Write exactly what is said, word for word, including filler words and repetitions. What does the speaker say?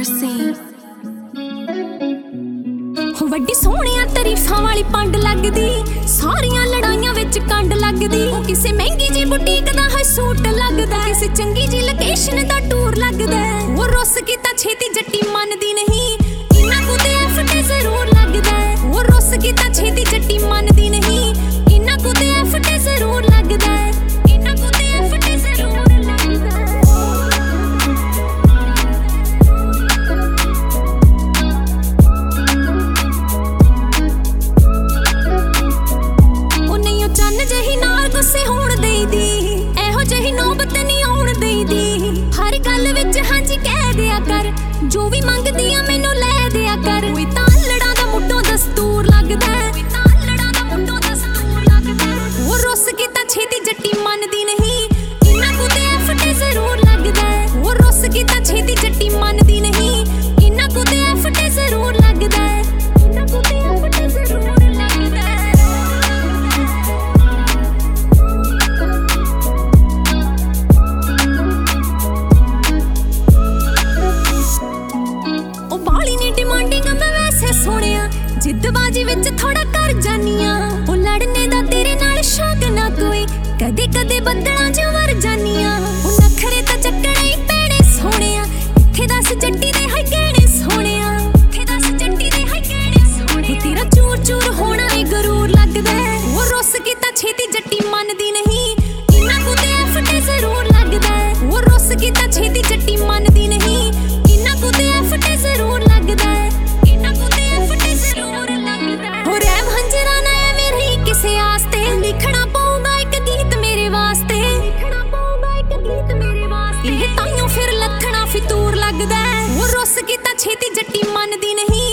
ਸੀ ਹੋ ਵੱਡੀ ਸੋਹਣਿਆ ਤਾਰੀਫਾਂ ਵਾਲੀ ਪੰਡ ਲੱਗਦੀ, ਸਾਰੀਆਂ ਲੜਾਈਆਂ ਵਿੱਚ ਕੰਡ ਲੱਗਦੀ। ਉਹ ਕਿਸੇ ਮਹਿੰਗੀ ਜੀ ਬੁਟੀਕ ਦਾ ਹੈ ਸੂਟ ਲੱਗਦਾ, ਕਿਸੇ ਚੰਗੀ ਜੀ ਲੋਕੇਸ਼ਨ ਦਾ ਟੂਰ ਲੱਗਦਾ। ਉਹ ਰੁੱਸ ਕੇ ਤਾਂ ਛੇਤੀ ਜੱਟੀ ਮੰਨਦੀ ਨਹੀਂ, ਇਹਨਾਂ ਕੋ ਤੇ ਐਫ ਜ਼ਰੂਰ ਲੱਗਦਾ। ਉਹ ਰੁੱਸ ਕੇ ਤਾਂ ਛੇਤੀ ਜੱਟੀ ਮੰਨਦੀ ਨਹੀਂ, ਇਹਨਾਂ ਕੋ ਤੇ ਐਫ ਜ਼ਰੂਰ ਲੱਗਦਾ। ਇਹਨਾਂ ਕੋ ਤੇ ਐਫ ਜ਼ਰੂਰ ਲੱਗਦਾ। ਉਹ ਨਹੀਂ ਉਹ ਚੰਨ ਜਿਹੀ ਨਾਲ ਗੁੱਸੇ ਹੋਣ ਦੇਈਦੀ, ਇਹੋ ਜਿਹੀ ਨੌਬਤ ਨਹੀਂ ਆਉਣ ਦੇਈਦੀ। ਹਰ ਗੱਲ ਵਿੱਚ ਹਾਂਜੀ ਕਹਿ ਦਿਆ ਕਰ, ਜੋ ਵੀ ਮੰਗਦੀ ਆ ਮੈਨੂੰ ਲੈ ਦਿਆ ਕਰ। ਕੋਈ ਤਾਂ ਲੜਾਂ ਦਾ ਮੁੱਢੋਂ ਦਸਤੂਰ ਲੱਗਦਾ, ਕੋਈ ਤਾਂ ਲੜਾਂ ਦਾ ਮੁੱਢੋਂ ਦਸਤੂਰ ਲੱਗਦਾ। ਉਹ ਰੁੱਸ ਕੇ ਤਾਂ ਛੇਤੀ ਜੱਟੀ ਮੰਨਦੀ ਨਹੀਂ, ਇਹਨਾਂ ਕੋ ਤੇ ਐਫ ਜ਼ਰੂਰ ਲੱਗਦਾ। ਉਹ ਰੁੱਸ ਕੇ ਤਾਂ ਛੇਤੀ ਜੱਟੀ ਮੰਨਦੀ ਨਹੀਂ, ਇਹਨਾਂ ਕੋ ਤੇ ਐਫ ਜ਼ਰੂਰ ਲੱਗਦਾ। ਇਹਨਾਂ ਕੋ ਤੇ ਐਫ ਜ਼ਰੂਰ ਲੱਗਦਾ। ਉਹ ਬਾਲੀ ਨੀ ਡਿਮਾਂਡਿੰਗ ਮੈਂ ਵੈਸੇ ਸੋਹਣਿਆ, ਜਿੱਦਬਾਜੀ ਵਿੱਚ ਥੋੜਾ ਕਰ ਜਾਨੀ ਆ। ਉਹ ਲੜਨੇ ਦਾ ਤੇਰੇ ਨਾਲ ਸ਼ੌਕ ਨਾ ਕੋਈ, ਕਦੇ ਕਦੇ ਬੱਦਲਾਂ 'ਚ ਵਰ ਜਾਨੀ ਆ। ਉਹ ਨਖਰੇ ਤਾਂ ਚੱਕਣੇ ਹੀ ਪੈਣੇ ਸੋਹਣਿਆ, ਇੱਥੇ ਦੱਸ ਜੱਟੀ ਦੇ ਹੈ ਗਹਿਣੇ ਸੋਹਣਿਆ। ਇੱਥੇ ਦੱਸ ਜੱਟੀ ਦੇ ਹੈ ਗਹਿਣੇ ਸੋਹਣਿਆ। ਤੇਰਾ ਚੂਰ ਚੂਰ ਹੋਣਾ ਏ ਗਰੂਰ ਲੱਗਦਾ। ਉਹ ਰੁੱਸ ਕੇ ਤਾਂ ਛੇਤੀ ਜੱਟੀ ਮੰਨਦੀ ਨਹੀਂ, ਇਹਨਾਂ ਕੋ ਤੇ ਐਫ ਜ਼ਰੂਰ ਲੱਗਦਾ। ਉਹ ਰੁੱਸ ਕੇ ਤਾਂ ਛੇਤੀ ਜੱਟੀ ਮੰਨਦੀ ਨਹੀਂ, ਇਹਨਾਂ ਕੋ ਤੇ ਐਫ ਜ਼ਰੂਰ ਲੱਗਦਾ। ਇਹਨਾਂ ਕੋ ਤੇ ਐਫ ਜ਼ਰੂਰ ਲੱਗਦਾ। ਹੋ ਰਹਿਮ ਹੰਜਰਾ ਨਾ ਐਵੇਂ ਰਹੀ ਕਿਸੇ ਆਸਤੇ, ਲਿਖਣਾ ਪਊਗਾ ਇੱਕ ਗੀਤ ਮੇਰੇ ਵਾਸਤੇ। ਲਿਖਣਾ ਪਊਗਾ ਇੱਕ ਗੀਤ ਮੇਰੇ ਵਾਸਤੇ। ਇਹ ਤਾਈਓ ਫਿਰ ਲੱਖਣਾ ਫਿਤੂਰ ਲੱਗਦਾ। ਉਹ ਰੁੱਸ ਕੇ ਤਾਂ ਛੇਤੀ ਜੱਟੀ ਮੰਨਦੀ ਨਹੀਂ,